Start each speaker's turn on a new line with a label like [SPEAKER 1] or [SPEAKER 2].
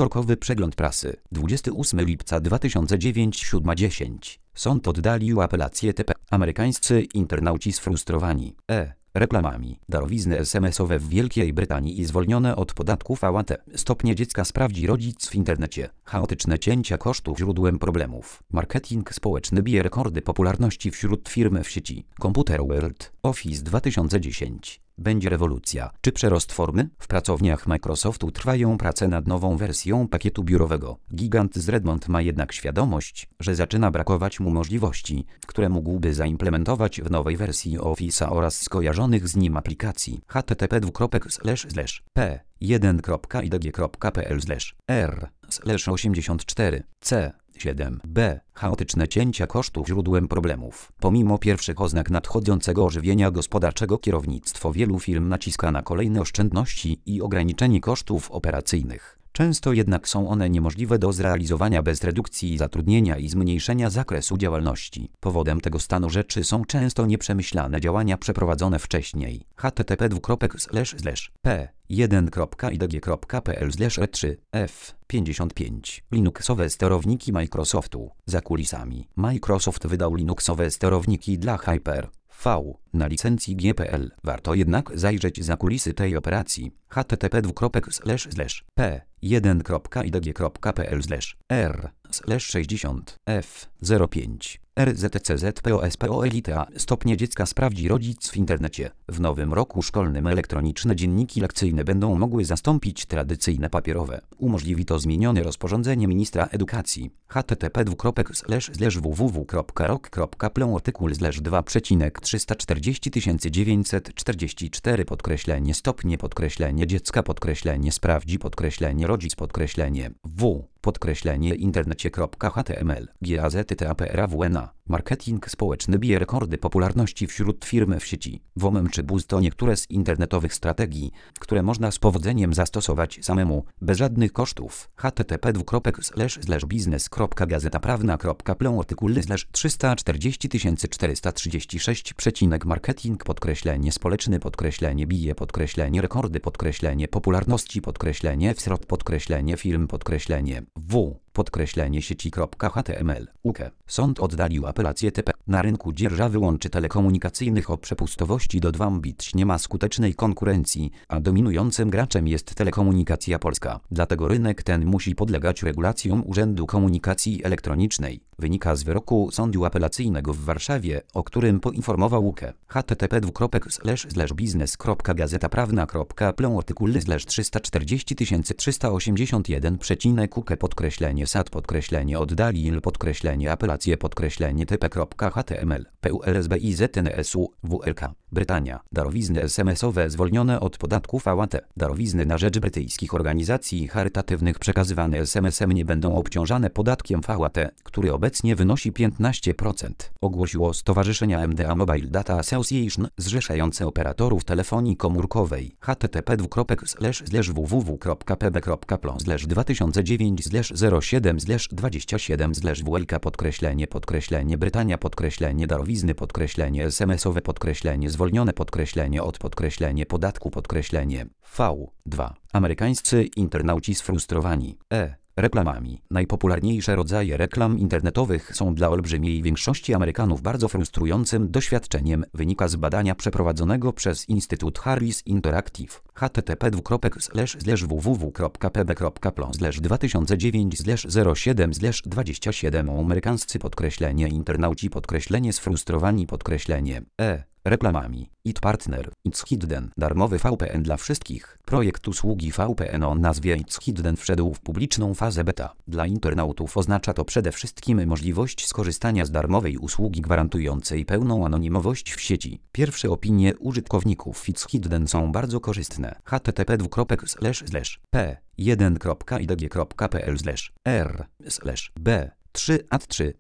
[SPEAKER 1] Wtorkowy przegląd prasy. 28 lipca 2009 7:10. Sąd oddalił apelację TP. Amerykańscy internauci sfrustrowani reklamami. Darowizny SMS-owe w Wielkiej Brytanii i zwolnione od podatku VAT. Stopnie dziecka sprawdzi rodzic w internecie. Chaotyczne cięcia kosztów źródłem problemów. Marketing społeczny bije rekordy popularności wśród firm w sieci. Computer World. Office 2010. Będzie rewolucja. Czy przerost formy? W pracowniach Microsoftu trwają prace nad nową wersją pakietu biurowego. Gigant z Redmond ma jednak świadomość, że zaczyna brakować mu możliwości, które mógłby zaimplementować w nowej wersji Office'a oraz skojarzonych z nim aplikacji. http://p1.idg.pl/r/84c 7b. Chaotyczne cięcia kosztów źródłem problemów. Pomimo pierwszych oznak nadchodzącego ożywienia gospodarczego kierownictwo wielu firm naciska na kolejne oszczędności i ograniczenie kosztów operacyjnych. Często jednak są one niemożliwe do zrealizowania bez redukcji zatrudnienia i zmniejszenia zakresu działalności. Powodem tego stanu rzeczy są często nieprzemyślane działania przeprowadzone wcześniej. http://p1.idg.pl/3f55. Linuxowe sterowniki Microsoftu. Za kulisami. Microsoft wydał Linuxowe sterowniki dla Hyper-V na licencji GPL. Warto jednak zajrzeć za kulisy tej operacji. http://p1.idg.pl/r/60f05. RZCZPOSPOLITA. Stopnie dziecka sprawdzi rodzic w internecie. W nowym roku szkolnym elektroniczne dzienniki lekcyjne będą mogły zastąpić tradycyjne papierowe. Umożliwi to zmienione rozporządzenie ministra edukacji. http://www.rok.pl artykuł /2.340 stopnie dziecka sprawdzi rodzic internecie.html GAZTAPRAWNA. Marketing społeczny bije rekordy popularności wśród firm w sieci. WOMM czy Buzz to niektóre z internetowych strategii, które można z powodzeniem zastosować samemu, bez żadnych kosztów. http://biznes.gazetaprawna.pl artykuł /340 marketing społeczny bije rekordy popularności wzrost firm sieci.html. UK. Sąd oddalił apelację TP. Na rynku dzierżawy łączy telekomunikacyjnych o przepustowości do 2 Mbit nie ma skutecznej konkurencji, a dominującym graczem jest Telekomunikacja Polska. Dlatego rynek ten musi podlegać regulacjom Urzędu Komunikacji Elektronicznej. Wynika z wyroku Sądu Apelacyjnego w Warszawie, o którym poinformował UK. http://biznes.gazetaprawna.pl artykuł /340 oddali apelację tp.html PULSBIZNSU WLK. Brytania. Darowizny SMS-owe zwolnione od podatku VAT. Darowizny na rzecz brytyjskich organizacji charytatywnych przekazywane SMS-em nie będą obciążane podatkiem VAT, który obecnie wynosi 15%, ogłosiło Stowarzyszenie MDA Mobile Data Association zrzeszające operatorów telefonii komórkowej. http://www.pb.pl/2007/27/WLK Brytania darowizny SMS-owe zwolnione od podatku V2. Amerykańscy internauci sfrustrowani reklamami. Najpopularniejsze rodzaje reklam internetowych są dla olbrzymiej większości Amerykanów bardzo frustrującym doświadczeniem, wynika z badania przeprowadzonego przez Instytut Harris Interactive. http://www.pb.pl/2009/07/27 Amerykańscy internauci sfrustrowani reklamami. Partner. It's Hidden. Darmowy VPN dla wszystkich. Projekt usługi VPN o nazwie It's Hidden wszedł w publiczną fazę beta. Dla internautów oznacza to przede wszystkim możliwość skorzystania z darmowej usługi gwarantującej pełną anonimowość w sieci. Pierwsze opinie użytkowników It's Hidden są bardzo korzystne. http://p1.idg.pl/r/b3at3